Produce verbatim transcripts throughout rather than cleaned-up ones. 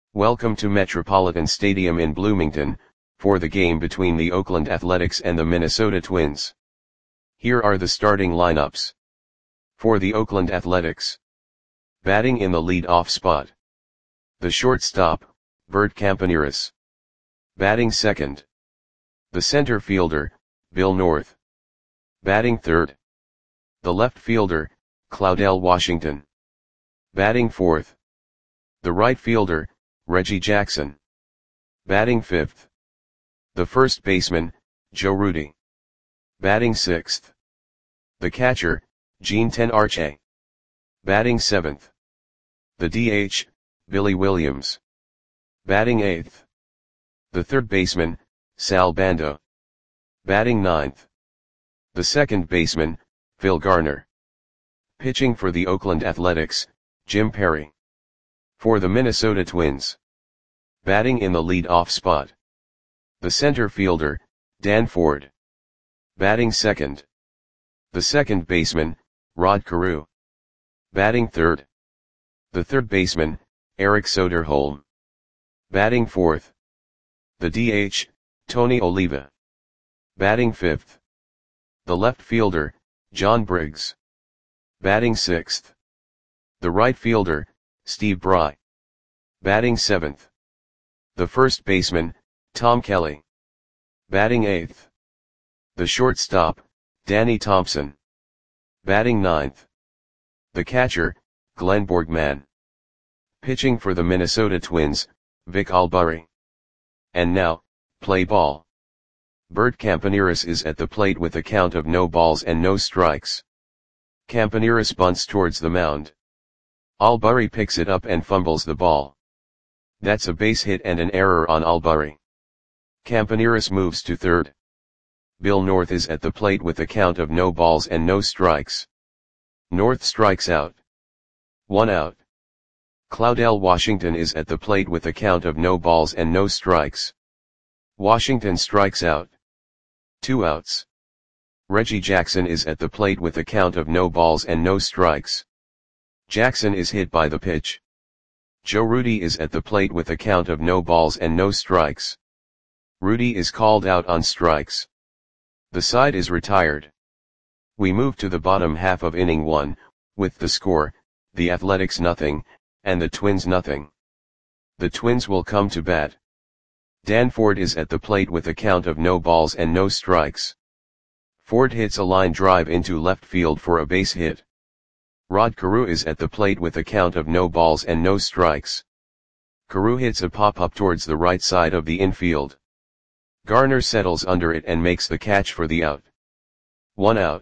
Welcome to Metropolitan Stadium in Bloomington, for the game between the Oakland Athletics and the Minnesota Twins. Here are the starting lineups. For the Oakland Athletics. Batting in the lead-off spot. The shortstop, Bert Campaneris. Batting second. The center fielder, Bill North. Batting third. The left fielder, Claudell Washington. Batting fourth. The right fielder, Reggie Jackson. Batting fifth. The first baseman, Joe Rudi. Batting sixth. The catcher, Gene Tenarche. Batting seventh. The D H, Billy Williams. Batting eighth. The third baseman, Sal Bando. Batting ninth. The second baseman, Phil Garner. Pitching for the Oakland Athletics, Jim Perry. For the Minnesota Twins. Batting in the lead-off spot. The center fielder, Dan Ford. Batting second. The second baseman, Rod Carew. Batting third. The third baseman, Eric Soderholm. Batting fourth. The D H, Tony Oliva. Batting fifth. The left fielder, John Briggs. Batting sixth. The right fielder, Steve Bry. Batting seventh. The first baseman, Tom Kelly. Batting eighth. The shortstop, Danny Thompson. Batting ninth. The catcher, Glenn Borgman. Pitching for the Minnesota Twins, Vic Albury. And now, play ball. Bert Campaneris is at the plate with a count of no balls and no strikes. Campaneris bunts towards the mound. Albury picks it up and fumbles the ball. That's a base hit and an error on Albury. Campaneris moves to third. Bill North is at the plate with a count of no balls and no strikes. North strikes out. One out. Claudell Washington is at the plate with a count of no balls and no strikes. Washington strikes out. Two outs. Reggie Jackson is at the plate with a count of no balls and no strikes. Jackson is hit by the pitch. Joe Rudi is at the plate with a count of no balls and no strikes. Rudi is called out on strikes. The side is retired. We move to the bottom half of inning one, with the score, the Athletics nothing, and the Twins nothing. The Twins will come to bat. Dan Ford is at the plate with a count of no balls and no strikes. Ford hits a line drive into left field for a base hit. Rod Carew is at the plate with a count of no balls and no strikes. Carew hits a pop-up towards the right side of the infield. Garner settles under it and makes the catch for the out. One out.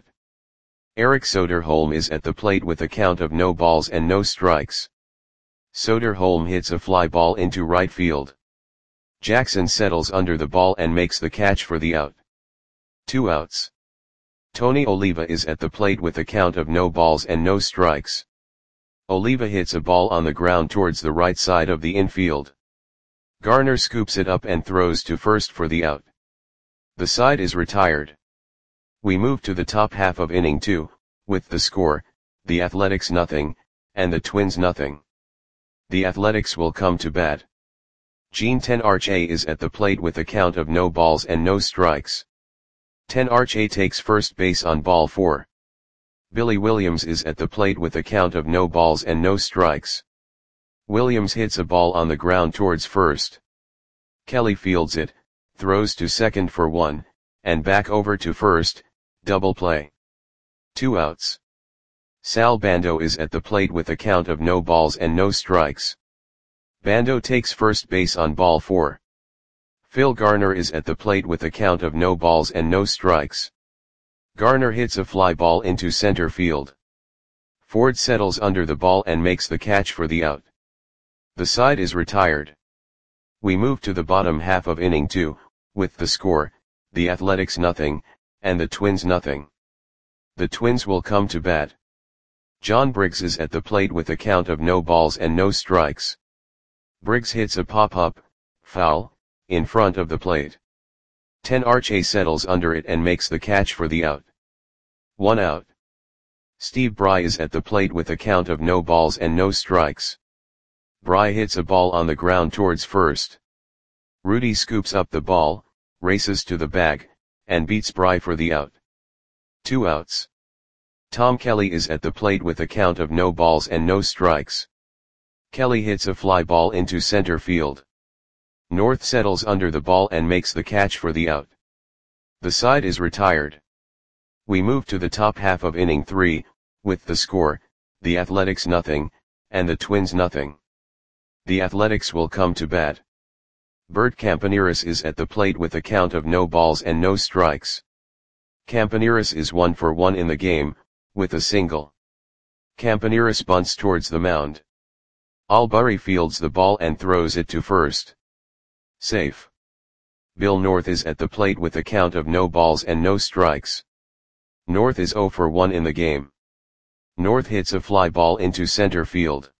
Eric Soderholm is at the plate with a count of no balls and no strikes. Soderholm hits a fly ball into right field. Jackson settles under the ball and makes the catch for the out. Two outs. Tony Oliva is at the plate with a count of no balls and no strikes. Oliva hits a ball on the ground towards the right side of the infield. Garner scoops it up and throws to first for the out. The side is retired. We move to the top half of inning two, with the score, the Athletics nothing, and the Twins nothing. The Athletics will come to bat. Gene Tenarche is at the plate with a count of no balls and no strikes. Tenarche takes first base on ball four. Billy Williams is at the plate with a count of no balls and no strikes. Williams hits a ball on the ground towards first. Kelly fields it, throws to second for one, and back over to first, double play. Two outs. Sal Bando is at the plate with a count of no balls and no strikes. Bando takes first base on ball four. Phil Garner is at the plate with a count of no balls and no strikes. Garner hits a fly ball into center field. Ford settles under the ball and makes the catch for the out. The side is retired. We move to the bottom half of inning two, with the score, the Athletics nothing, and the Twins nothing. The Twins will come to bat. John Briggs is at the plate with a count of no balls and no strikes. Briggs hits a pop-up, foul, in front of the plate. Tenarche settles under it and makes the catch for the out. One out. Steve Bry is at the plate with a count of no balls and no strikes. Bry hits a ball on the ground towards first. Rudy scoops up the ball, races to the bag, and beats Bry for the out. Two outs. Tom Kelly is at the plate with a count of no balls and no strikes. Kelly hits a fly ball into center field. North settles under the ball and makes the catch for the out. The side is retired. We move to the top half of inning three, with the score, the Athletics nothing, and the Twins nothing. The Athletics will come to bat. Bert Campaneris is at the plate with a count of no balls and no strikes. Campaneris is one for one in the game, with a single. Campaneris bunts towards the mound. Albury fields the ball and throws it to first. Safe. Bill North is at the plate with a count of no balls and no strikes. North is zero for one in the game. North hits a fly ball into center field.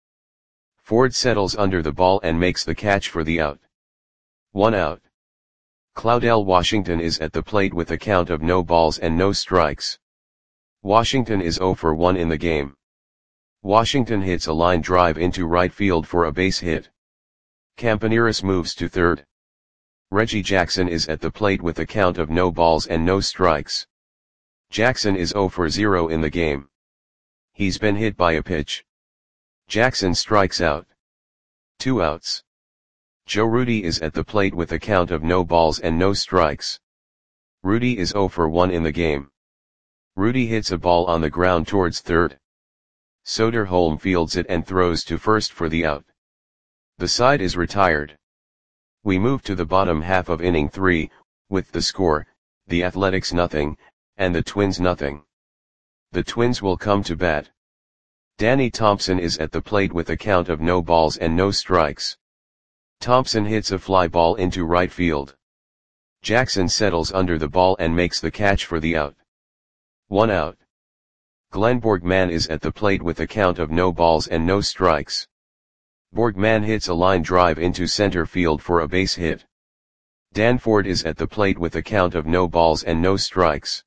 Ford settles under the ball and makes the catch for the out. One out. Claudell Washington is at the plate with a count of no balls and no strikes. Washington is zero for one in the game. Washington hits a line drive into right field for a base hit. Campaneris moves to third. Reggie Jackson is at the plate with a count of no balls and no strikes. Jackson is zero for zero in the game. He's been hit by a pitch. Jackson strikes out. Two outs. Joe Rudi is at the plate with a count of no balls and no strikes. Rudi is zero for one in the game. Rudi hits a ball on the ground towards third. Soderholm fields it and throws to first for the out. The side is retired. We move to the bottom half of inning three, with the score, the Athletics nothing, and the Twins nothing. The Twins will come to bat. Danny Thompson is at the plate with a count of no balls and no strikes. Thompson hits a fly ball into right field. Jackson settles under the ball and makes the catch for the out. One out. Glenn Borgman is at the plate with a count of no balls and no strikes. Borgman hits a line drive into center field for a base hit. Dan Ford is at the plate with a count of no balls and no strikes.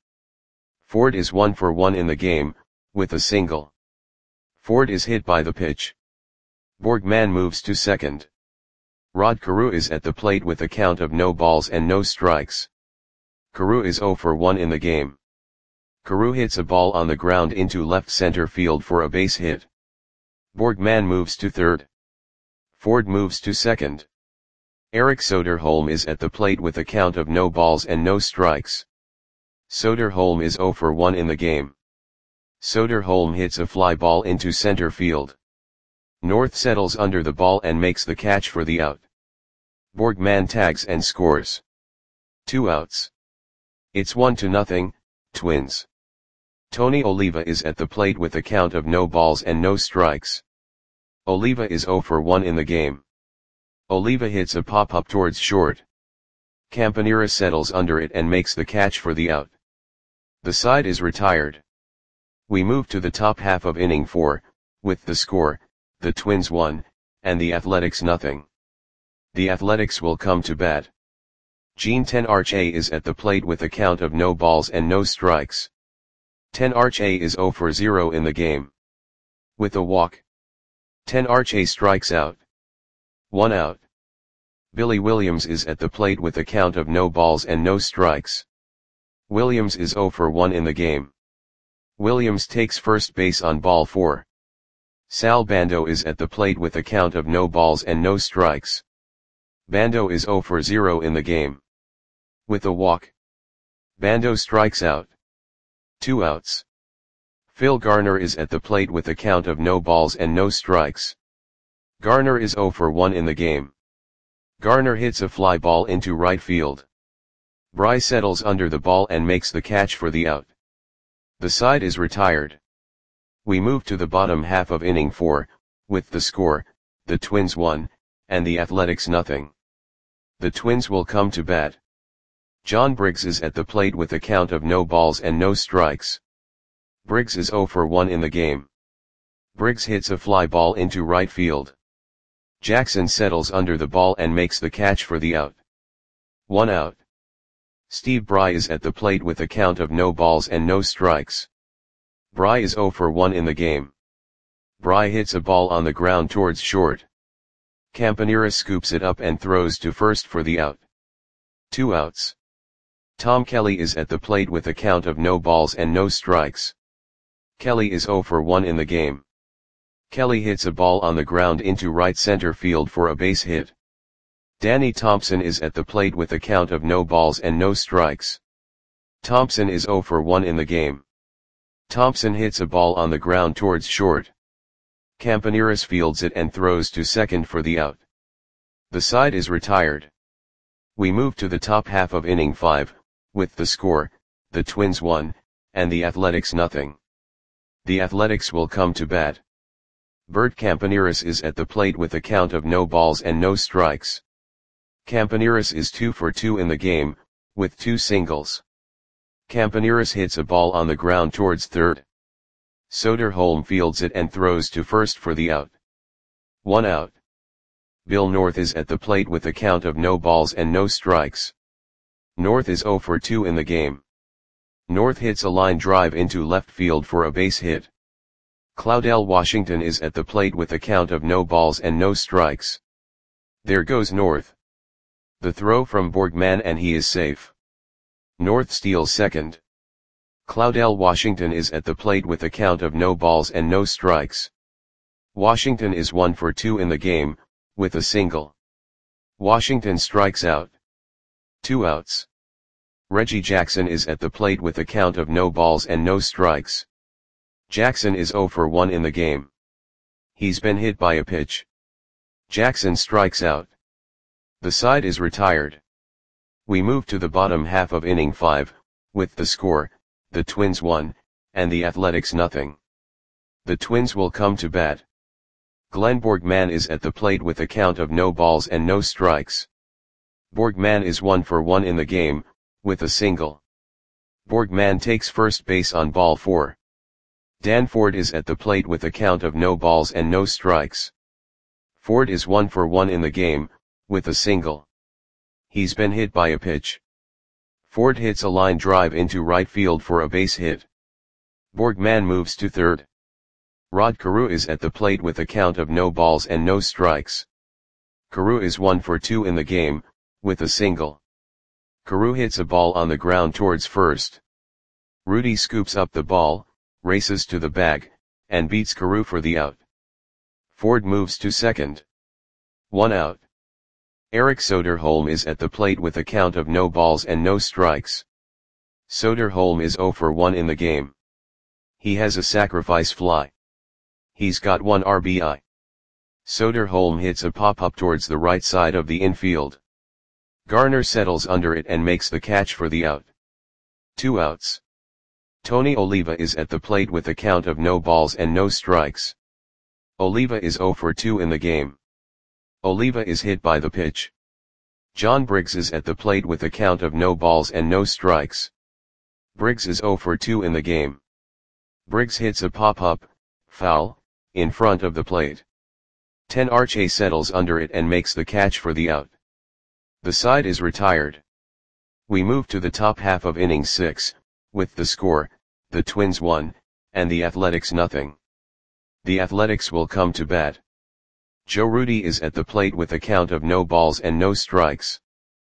Ford is one for one in the game, with a single. Ford is hit by the pitch. Borgman moves to second. Rod Carew is at the plate with a count of no balls and no strikes. Carew is zero for one in the game. Carew hits a ball on the ground into left center field for a base hit. Borgman moves to third. Ford moves to second. Eric Soderholm is at the plate with a count of no balls and no strikes. Soderholm is zero for one in the game. Soderholm hits a fly ball into center field. North settles under the ball and makes the catch for the out. Borgman tags and scores. Two outs. It's one to nothing, Twins. Tony Oliva is at the plate with a count of no balls and no strikes. Oliva is zero for one in the game. Oliva hits a pop-up towards short. Campaneris settles under it and makes the catch for the out. The side is retired. We move to the top half of inning four, with the score, the Twins one, and the Athletics nothing. The Athletics will come to bat. Gene Tenarche is at the plate with a count of no balls and no strikes. Tenarche is zero for zero in the game. With a walk. Tenarche strikes out. One out. Billy Williams is at the plate with a count of no balls and no strikes. Williams is zero for one in the game. Williams takes first base on ball four. Sal Bando is at the plate with a count of no balls and no strikes. Bando is zero for zero in the game. With a walk. Bando strikes out. Two outs. Phil Garner is at the plate with a count of no balls and no strikes. Garner is zero for one in the game. Garner hits a fly ball into right field. Bry settles under the ball and makes the catch for the out. The side is retired. We move to the bottom half of inning four, with the score, the Twins one, and the Athletics nothing. The Twins will come to bat. John Briggs is at the plate with a count of no balls and no strikes. Briggs is zero for one in the game. Briggs hits a fly ball into right field. Jackson settles under the ball and makes the catch for the out. One out. Steve Bry is at the plate with a count of no balls and no strikes. Bry is zero for one in the game. Bry hits a ball on the ground towards short. Campanera scoops it up and throws to first for the out. Two outs. Tom Kelly is at the plate with a count of no balls and no strikes. Kelly is oh for one in the game. Kelly hits a ball on the ground into right center field for a base hit. Danny Thompson is at the plate with a count of no balls and no strikes. Thompson is oh for one in the game. Thompson hits a ball on the ground towards short. Campaneris fields it and throws to second for the out. The side is retired. We move to the top half of inning five, with the score, the Twins one, and the Athletics nothing. The Athletics will come to bat. Bert Campaneris is at the plate with a count of no balls and no strikes. Campaneris is two for two in the game, with two singles. Campaneris hits a ball on the ground towards third. Soderholm fields it and throws to first for the out. One out. Bill North is at the plate with a count of no balls and no strikes. North is oh for two in the game. North hits a line drive into left field for a base hit. Claudell Washington is at the plate with a count of no balls and no strikes. There goes North. The throw from Borgman and he is safe. North steals second. Claudell Washington is at the plate with a count of no balls and no strikes. Washington is one for two in the game, with a single. Washington strikes out. Two outs. Reggie Jackson is at the plate with a count of no balls and no strikes. Jackson is oh for one in the game. He's been hit by a pitch. Jackson strikes out. The side is retired. We move to the bottom half of inning five, with the score, the Twins one, and the Athletics nothing. The Twins will come to bat. Glenn Borgman is at the plate with a count of no balls and no strikes. Borgman is one for one in the game, with a single. Borgman takes first base on ball four. Dan Ford is at the plate with a count of no balls and no strikes. Ford is one for one in the game, with a single. He's been hit by a pitch. Ford hits a line drive into right field for a base hit. Borgman moves to third. Rod Carew is at the plate with a count of no balls and no strikes. Carew is one for two in the game, with a single. Carew hits a ball on the ground towards first. Rudy scoops up the ball, races to the bag, and beats Carew for the out. Ford moves to second. One out. Eric Soderholm is at the plate with a count of no balls and no strikes. Soderholm is oh for one in the game. He has a sacrifice fly. He's got one R B I. Soderholm hits a pop-up towards the right side of the infield. Garner settles under it and makes the catch for the out. Two outs. Tony Oliva is at the plate with a count of no balls and no strikes. Oliva is oh for two in the game. Oliva is hit by the pitch. John Briggs is at the plate with a count of no balls and no strikes. Briggs is oh for two in the game. Briggs hits a pop-up, foul, in front of the plate. Ten Arche settles under it and makes the catch for the out. The side is retired. We move to the top half of inning six, with the score, the Twins one, and the Athletics nothing. The Athletics will come to bat. Joe Rudy is at the plate with a count of no balls and no strikes.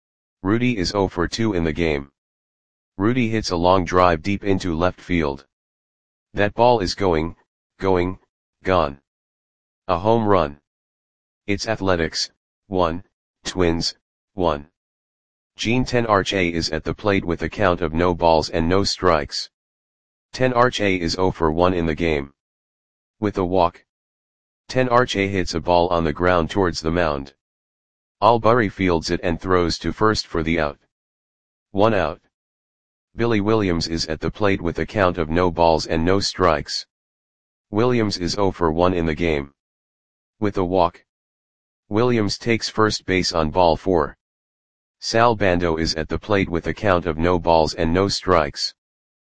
Rudy is oh for two in the game. Rudy hits a long drive deep into left field. That ball is going, going, gone. A home run. It's Athletics, one, Twins, one. Gene Ten Arche is at the plate with a count of no balls and no strikes. Ten Arche is oh for one in the game. With a walk. Ten Arche hits a ball on the ground towards the mound. Albury fields it and throws to first for the out. One out. Billy Williams is at the plate with a count of no balls and no strikes. Williams is oh for one in the game. With a walk. Williams takes first base on ball four. Sal Bando is at the plate with a count of no balls and no strikes.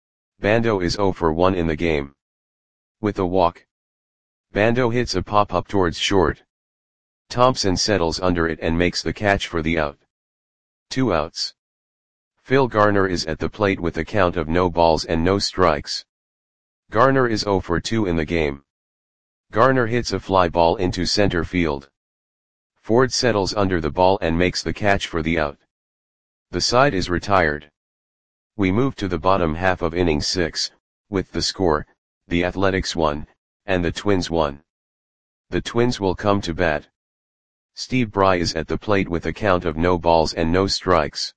Bando is oh for one in the game. With a walk. Bando hits a pop-up towards short. Thompson settles under it and makes the catch for the out. Two outs. Phil Garner is at the plate with a count of no balls and no strikes. Garner is oh for two in the game. Garner hits a fly ball into center field. Ford settles under the ball and makes the catch for the out. The side is retired. We move to the bottom half of inning six, with the score, the Athletics one, and the Twins one. The Twins will come to bat. Steve Bry is at the plate with a count of no balls and no strikes.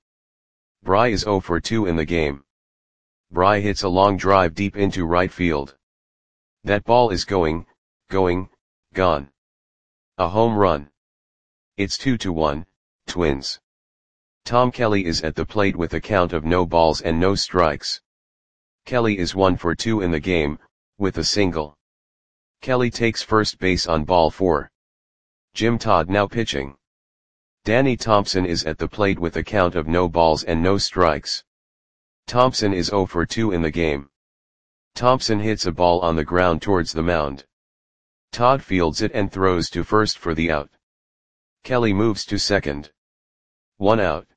Bry is oh for two in the game. Bry hits a long drive deep into right field. That ball is going, going, gone. A home run. It's two to one, Twins. Tom Kelly is at the plate with a count of no balls and no strikes. Kelly is one for two in the game, with a single. Kelly takes first base on ball four. Jim Todd now pitching. Danny Thompson is at the plate with a count of no balls and no strikes. Thompson is oh for two in the game. Thompson hits a ball on the ground towards the mound. Todd fields it and throws to first for the out. Kelly moves to second. One out.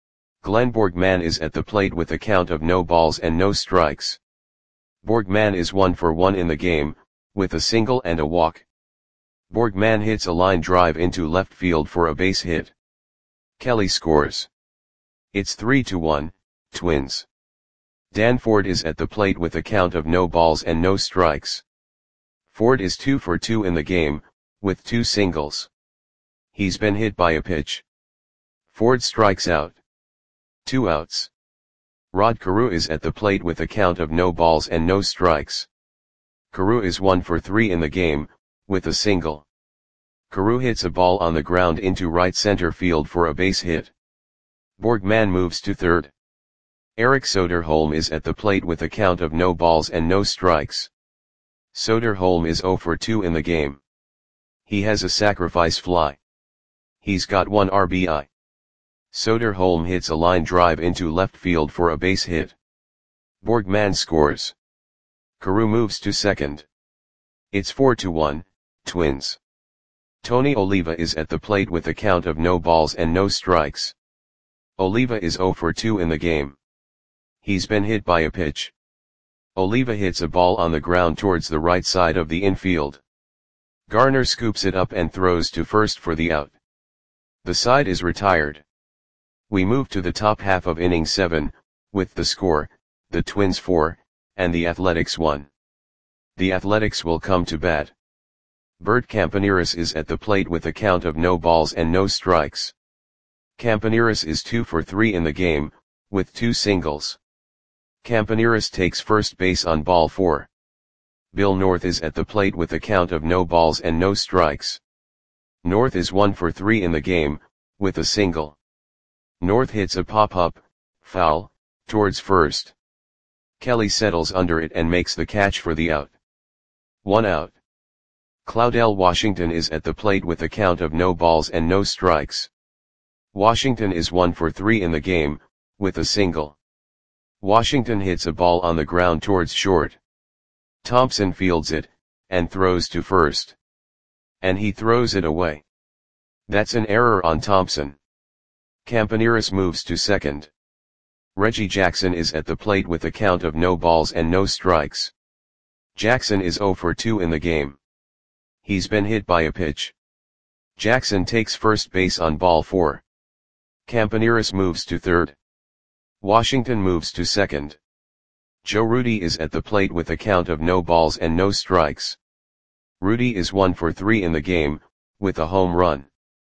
Glenn Borgman is at the plate with a count of no balls and no strikes. Borgman is one for one in the game, with a single and a walk. Borgman hits a line drive into left field for a base hit. Kelly scores. It's three to one, Twins. Dan Ford is at the plate with a count of no balls and no strikes. Ford is two for two in the game, with two singles. He's been hit by a pitch. Ford strikes out. Two outs. Rod Carew is at the plate with a count of no balls and no strikes. Carew is one for three in the game, with a single. Carew hits a ball on the ground into right center field for a base hit. Borgman moves to third. Eric Soderholm is at the plate with a count of no balls and no strikes. Soderholm is oh for two in the game. He has a sacrifice fly. He's got one R B I. Soderholm hits a line drive into left field for a base hit. Borgman scores. Carew moves to second. It's four to one, Twins. Tony Oliva is at the plate with a count of no balls and no strikes. Oliva is oh for two in the game. He's been hit by a pitch. Oliva hits a ball on the ground towards the right side of the infield. Garner scoops it up and throws to first for the out. The side is retired. We move to the top half of inning seven, with the score, the Twins four, and the Athletics one. The Athletics will come to bat. Bert Campaneris is at the plate with a count of no balls and no strikes. Campaneris is two for three in the game, with two singles. Campaneris takes first base on ball four. Bill North is at the plate with a count of no balls and no strikes. North is one for three in the game, with a single. North hits a pop-up, foul, towards first. Kelly settles under it and makes the catch for the out. One out. Claudell Washington is at the plate with a count of no balls and no strikes. Washington is one for three in the game, with a single. Washington hits a ball on the ground towards short. Thompson fields it, and throws to first. And he throws it away. That's an error on Thompson. Campaneris moves to second. Reggie Jackson is at the plate with a count of no balls and no strikes. Jackson is oh for two in the game. He's been hit by a pitch. Jackson takes first base on ball four. Campaneris moves to third. Washington moves to second. Joe Rudi is at the plate with a count of no balls and no strikes. Rudi is one for three in the game, with a home run.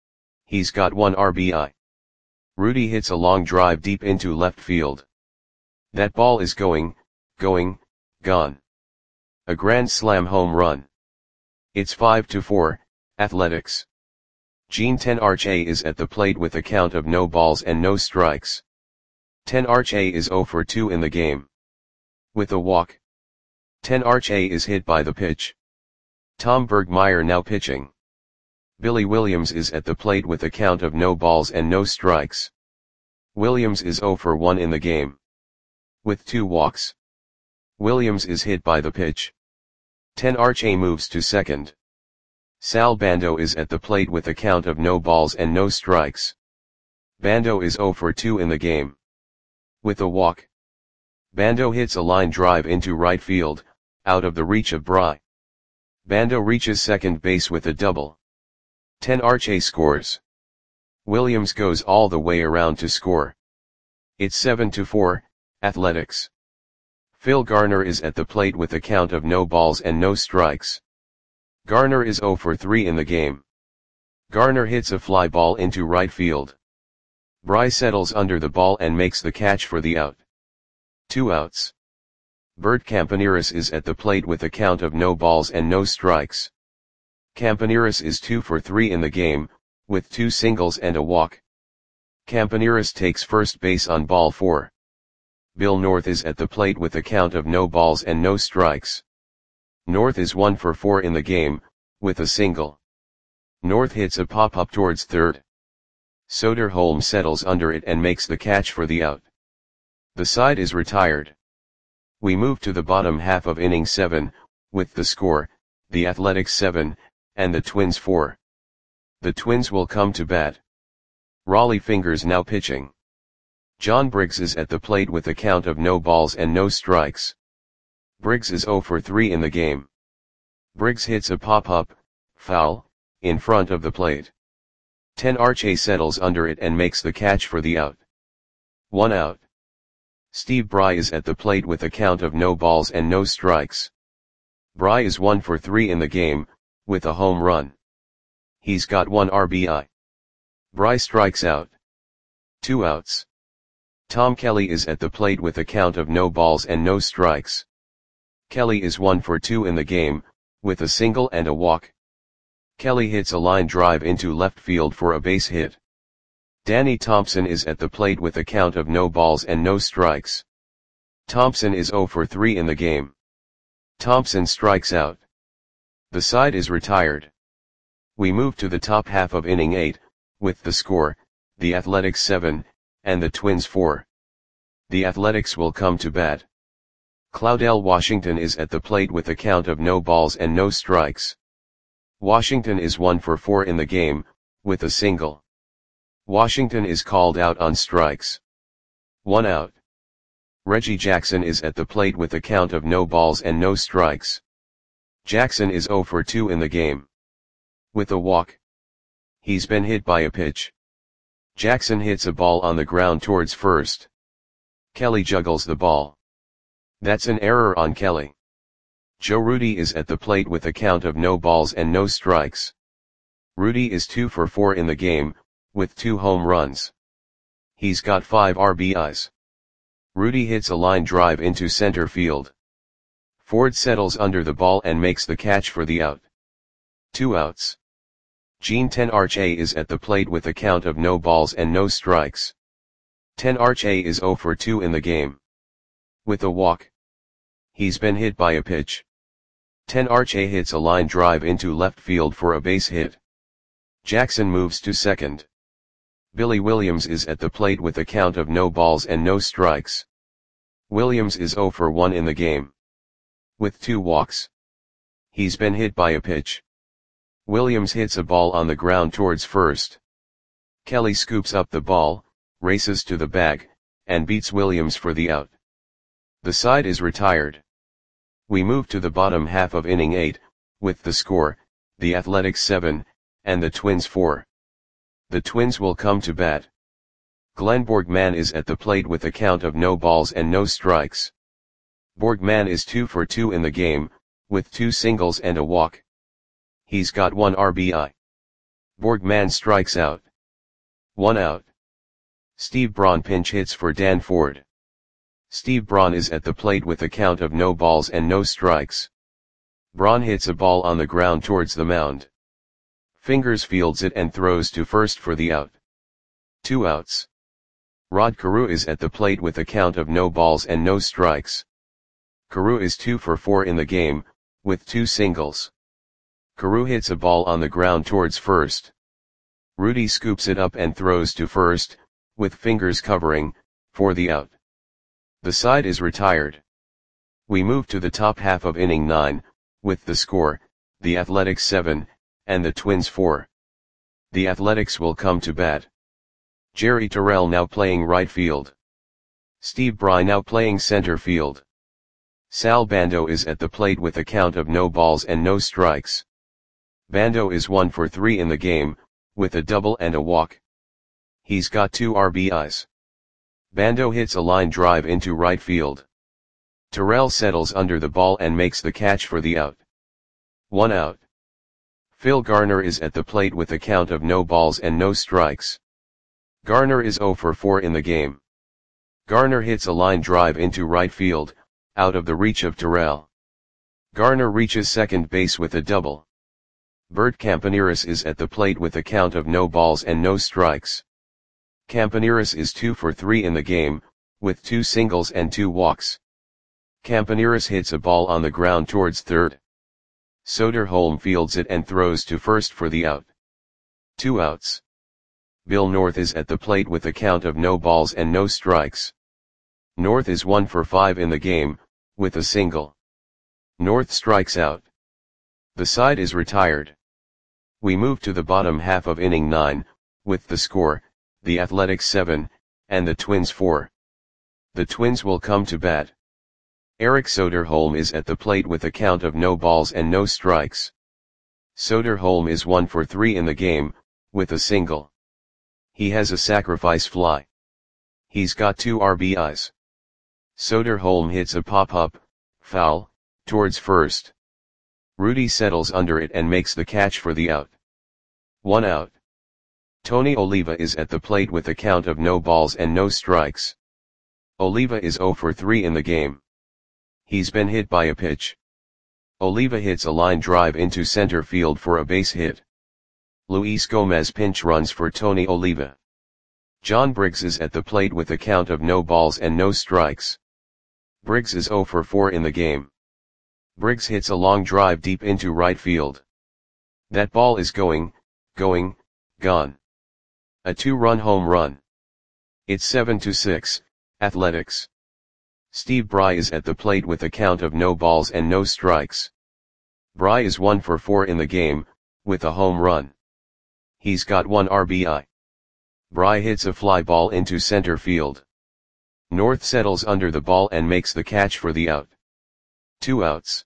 He's got one R B I. Rudi hits a long drive deep into left field. That ball is going, going, gone. A grand slam home run. It's five to four, Athletics. Gene Tenarche is at the plate with a count of no balls and no strikes. Tenarche is oh for two in the game. With a walk. Tenarche is hit by the pitch. Tom Bergmeyer now pitching. Billy Williams is at the plate with a count of no balls and no strikes. Williams is oh for one in the game. With two walks. Williams is hit by the pitch. Tenarche moves to second. Sal Bando is at the plate with a count of no balls and no strikes. Bando is oh for two in the game. With a walk. Bando hits a line drive into right field, out of the reach of Bry. Bando reaches second base with a double. ten Arche scores. Williams goes all the way around to score. It's seven to four, Athletics. Phil Garner is at the plate with a count of no balls and no strikes. Garner is zero for three in the game. Garner hits a fly ball into right field. Bry settles under the ball and makes the catch for the out. Two outs. Bert Campaneris is at the plate with a count of no balls and no strikes. Campaneris is two for three in the game, with two singles and a walk. Campaneris takes first base on ball four. Bill North is at the plate with a count of no balls and no strikes. North is one for four in the game, with a single. North hits a pop-up towards third. Soderholm settles under it and makes the catch for the out. The side is retired. We move to the bottom half of inning seven, with the score, the Athletics seven, and the Twins four. The Twins will come to bat. Raleigh Fingers now pitching. John Briggs is at the plate with a count of no balls and no strikes. Briggs is zero for three in the game. Briggs hits a pop-up, foul, in front of the plate. ten Arche settles under it and makes the catch for the out. One out. Steve Bry is at the plate with a count of no balls and no strikes. Bry is one for three in the game, with a home run. He's got one R B I. Bry strikes out. Two outs. Tom Kelly is at the plate with a count of no balls and no strikes. Kelly is one for two in the game, with a single and a walk. Kelly hits a line drive into left field for a base hit. Danny Thompson is at the plate with a count of no balls and no strikes. Thompson is zero for three in the game. Thompson strikes out. The side is retired. We move to the top half of inning eight, with the score, the Athletics seven, and the Twins four. The Athletics will come to bat. Claudell Washington is at the plate with a count of no balls and no strikes. Washington is one for four in the game, with a single. Washington is called out on strikes. One out. Reggie Jackson is at the plate with a count of no balls and no strikes. Jackson is zero for two in the game. With a walk. He's been hit by a pitch. Jackson hits a ball on the ground towards first. Kelly juggles the ball. That's an error on Kelly. Joe Rudy is at the plate with a count of no balls and no strikes. Rudy is two for four in the game, with two home runs. He's got five R B Is. Rudy hits a line drive into center field. Ford settles under the ball and makes the catch for the out. Two outs. Gene ten Arche is at the plate with a count of no balls and no strikes. ten Arche is zero for two in the game. With a walk. He's been hit by a pitch. ten Arche hits a line drive into left field for a base hit. Jackson moves to second. Billy Williams is at the plate with a count of no balls and no strikes. Williams is zero for one in the game. With two walks. He's been hit by a pitch. Williams hits a ball on the ground towards first. Kelly scoops up the ball, races to the bag, and beats Williams for the out. The side is retired. We move to the bottom half of inning eight, with the score, the Athletics seven, and the Twins four. The Twins will come to bat. Glenn Borgman is at the plate with a count of no balls and no strikes. Borgman is two for two in the game, with two singles and a walk. He's got one R B I. Borgman strikes out. One out. Steve Braun pinch hits for Dan Ford. Steve Braun is at the plate with a count of no balls and no strikes. Braun hits a ball on the ground towards the mound. Fingers fields it and throws to first for the out. Two outs. Rod Carew is at the plate with a count of no balls and no strikes. Carew is two for four in the game, with two singles. Carew hits a ball on the ground towards first. Rudy scoops it up and throws to first, with fingers covering, for the out. The side is retired. We move to the top half of inning nine, with the score, the Athletics seven, and the Twins four. The Athletics will come to bat. Jerry Terrell now playing right field. Steve Bry now playing center field. Sal Bando is at the plate with a count of no balls and no strikes. Bando is one for three in the game, with a double and a walk. He's got two R B Is. Bando hits a line drive into right field. Terrell settles under the ball and makes the catch for the out. One out. Phil Garner is at the plate with a count of no balls and no strikes. Garner is zero for four in the game. Garner hits a line drive into right field, out of the reach of Terrell. Garner reaches second base with a double. Bert Campaneris is at the plate with a count of no balls and no strikes. Campaneris is two for three in the game, with two singles and two walks. Campaneris hits a ball on the ground towards third. Soderholm fields it and throws to first for the out. Two outs. Bill North is at the plate with a count of no balls and no strikes. North is one for five in the game, with a single. North strikes out. The side is retired. We move to the bottom half of inning nine, with the score, the Athletics seven, and the Twins four. The Twins will come to bat. Eric Soderholm is at the plate with a count of no balls and no strikes. Soderholm is one for three in the game, with a single. He has a sacrifice fly. He's got two R B Is. Soderholm hits a pop-up, foul, towards first. Rudy settles under it and makes the catch for the out. One out. Tony Oliva is at the plate with a count of no balls and no strikes. Oliva is zero for three in the game. He's been hit by a pitch. Oliva hits a line drive into center field for a base hit. Luis Gomez pinch runs for Tony Oliva. John Briggs is at the plate with a count of no balls and no strikes. Briggs is zero for four in the game. Briggs hits a long drive deep into right field. That ball is going, going, gone. A two-run home run. It's seven to six, Athletics. Steve Bry is at the plate with a count of no balls and no strikes. Bry is one for four in the game, with a home run. He's got one R B I. Bry hits a fly ball into center field. North settles under the ball and makes the catch for the out. Two outs.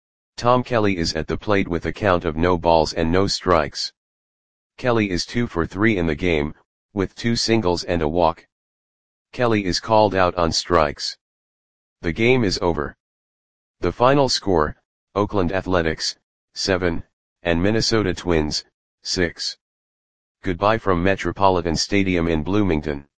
Tom Kelly is at the plate with a count of no balls and no strikes. Kelly is two for three in the game, with two singles and a walk. Kelly is called out on strikes. The game is over. The final score, Oakland Athletics, seven, and Minnesota Twins, six. Goodbye from Metropolitan Stadium in Bloomington.